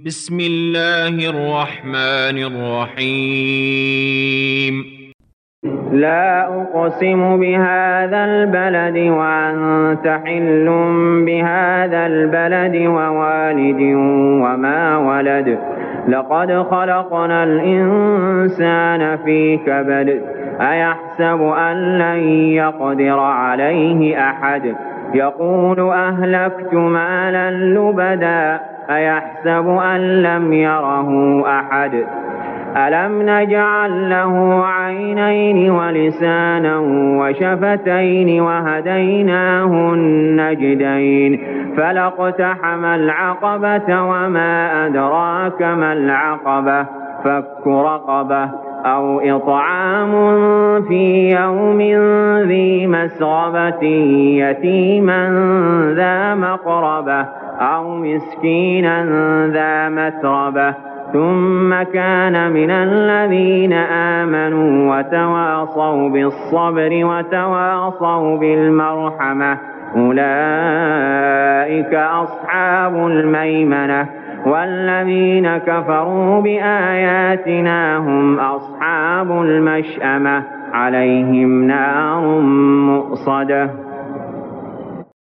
بسم الله الرحمن الرحيم. لا أقسم بهذا البلد وأنت حل بهذا البلد ووالد وما ولد لقد خلقنا الإنسان في كبد أيحسب أن لن يقدر عليه أحد يقول أهلكت مالا لبدا أيحسب أن لم يره أحد ألم نجعل له عينين ولسانا وشفتين وهديناه النجدين فلاقتحم العقبة وما أدراك ما العقبة فك رقبة أو إطعام في يوم ذي مسغبة يتيما ذا مقربة أو مسكينا ذا متربة ثم كان من الذين آمنوا وتواصوا بالصبر وتواصوا بالمرحمة أولئك أصحاب الميمنة والذين كفروا بآياتنا هم أصحاب المشأمة عليهم نار مؤصدة.